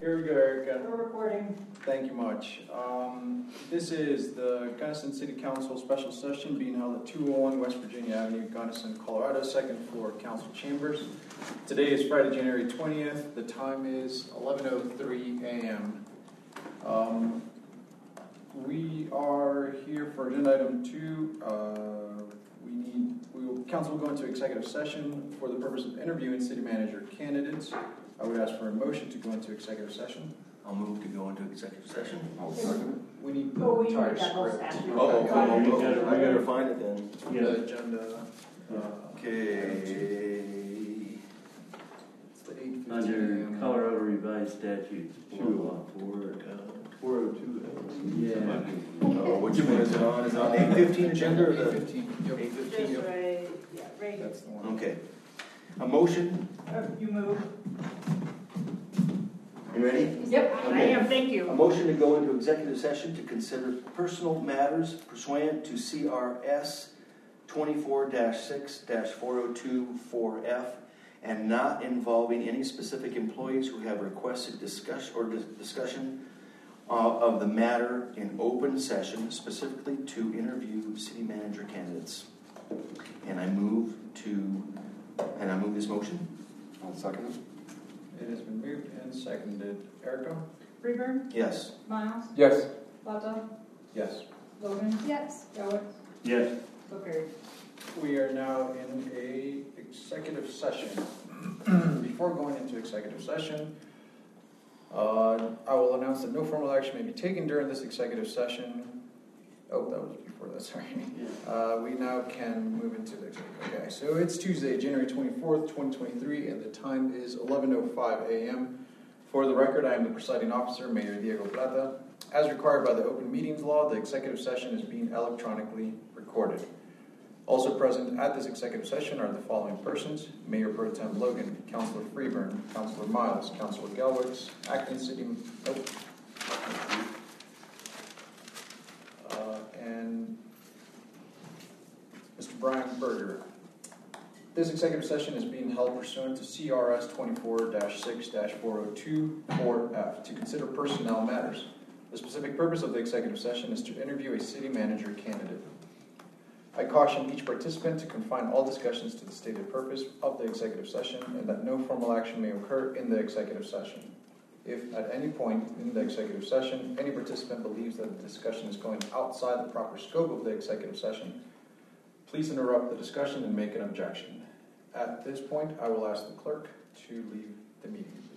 Here we go, Erica. We're recording. Thank you much. This is the Gunnison City Council special session being held at 201 West Virginia Avenue, Gunnison, Colorado, second floor council chambers. Today is Friday, January 20th. The time is 11:03 a.m. We are here for agenda item 2. Council will go into executive session for the purpose of interviewing city manager candidates. I would ask for a motion to go into executive session. I'll move to go into executive session. I'll second it. We need the Oh, we entire need that whole script. statute. I better find it then. The agenda. Okay. It's the 8:15 Under a.m. Colorado Revised Statutes 402. Yeah. Which one is it on? Is it on the 8:15 agenda or the 8:15? Yep. 8:15? Just right, yeah, right. That's the one. Okay. A motion. You move. You ready? Yep, I Okay. am, thank A you. motion to go into executive session to consider personal matters pursuant to CRS 24-6-4024F and not involving any specific employees who have requested discussion of the matter in open session, specifically to interview city manager candidates. And I move this motion. I'll second it. It has been moved and seconded. Erica? Freeburn, Yes. Miles, Yes. Plata, Yes. Logan. Yes. Gowitz. Yes. So carried. We are now in a executive session. Before going into executive session, I will announce that no formal action may be taken during this executive session. Oh, that was before that, sorry. We now can move into the executive. Okay, so it's Tuesday, January 24th, 2023, and the time is 11:05 a.m. For the record, I am the presiding officer, Mayor Diego Plata. As required by the Open Meetings Law, the executive session is being electronically recorded. Also present at this executive session are the following persons: Mayor Pro Tem Logan, Councilor Freeburn, Councilor Miles, Councilor Gelwitz, Acting City... and Mr. Brian Berger. This executive session is being held pursuant to CRS 24-6-4024F to consider personnel matters. The specific purpose of the executive session is to interview a city manager candidate. I caution each participant to confine all discussions to the stated purpose of the executive session and that no formal action may occur in the executive session. If at any point in the executive session any participant believes that the discussion is going outside the proper scope of the executive session, please interrupt the discussion and make an objection. At this point, I will ask the clerk to leave the meeting.